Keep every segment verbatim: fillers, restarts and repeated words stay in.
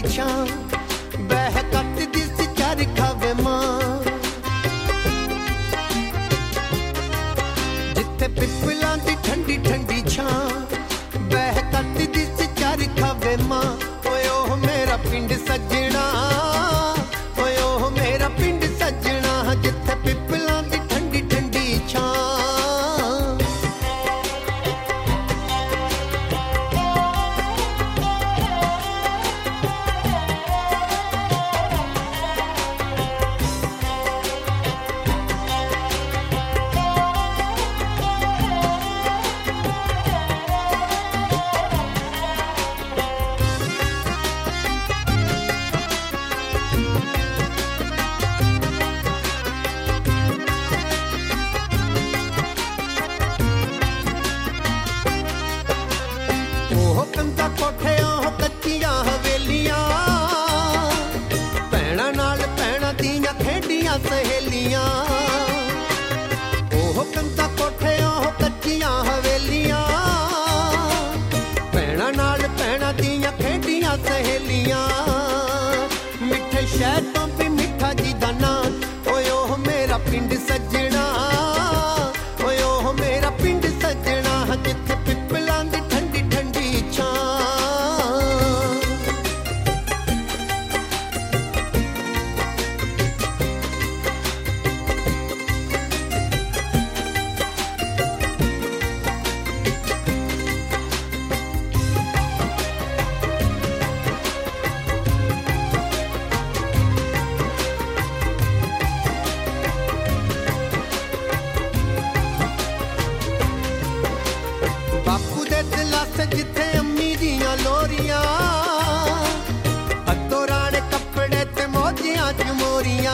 छां बह कटदी सी चरखा वे मां जिथे पिपलां दी ठंडी ठंडी छां बह कटदी सी चरखा वे मां ओए ओह मेरा पिंड सजना ओए ओह मेरा पिंड सजना जिथे पिपलां दी ठंडी ठंडी छां सहेलियां ओह कंधा कोठे ओह कच्चियां हवेलियां भैणा नाल भैणा दियां खेडियां सहेलियां मिठे शहर तो भी मिठा जी दा नाम ओए ओह मेरा पिंड सजना ओए ओह मेरा पिंड सजना जिथे पिपलां दी ठंडी ठंडी छां जिथे अम्मी दियां लोरियां हत्थों राणे कपड़े ते मौजियां च मोरियां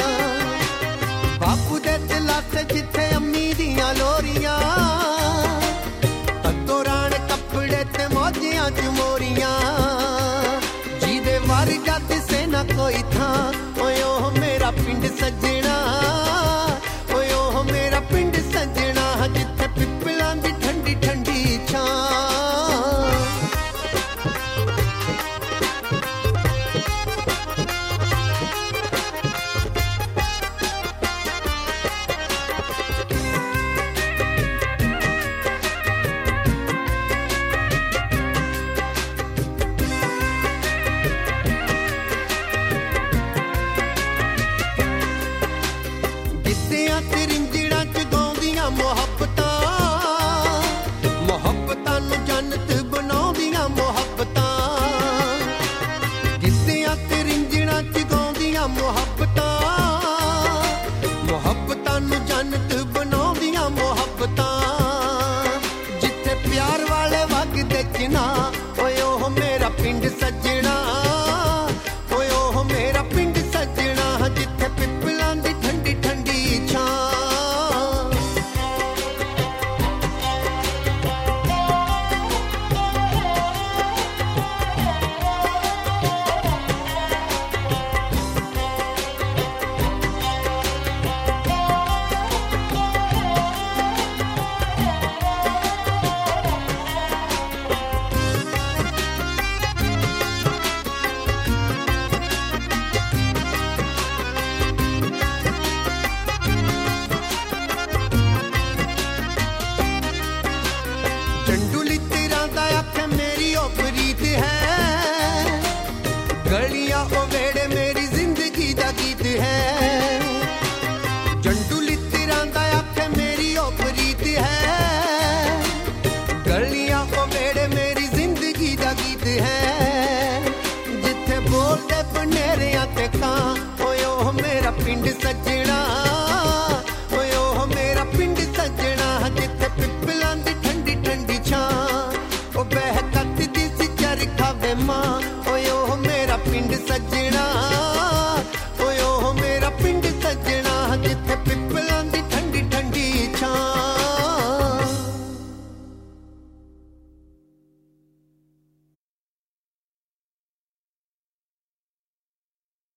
बापू दे दिला से जिथे अम्मी दियां लोरियां हत्थों राणे कपड़े ते मौजियां च मोरियां जिदे वर्गा दिसे ना कोई था ओए ओह मेरा पिंड सजना ओए ओह मेरा पिंड सजना जिथे पिपलां दी ठंडी ठंडी छां ओए ओह मेरा पिंड सजना ओए ओह मेरा पिंड सजना जिथे पिपलां दी ठंडी ठंडी छां गलियां ओ वेड़े मेरी जिंदगी दा गीत है जंडू लित्तरां दा आखे मेरी ओ प्रीत है गलियां ओ वेड़े मेरी जिंदगी दा गीत है जिथे बोलदे बनेरियां ते कां ओए ओह मेरा पिंड सजना ओए ओह मेरा पिंड सजना जिथे पिपलां दी ठंडी ठंडी छां ओ बह कटदी सी चरखा वे मां ओए ओह मेरा पिंड सजना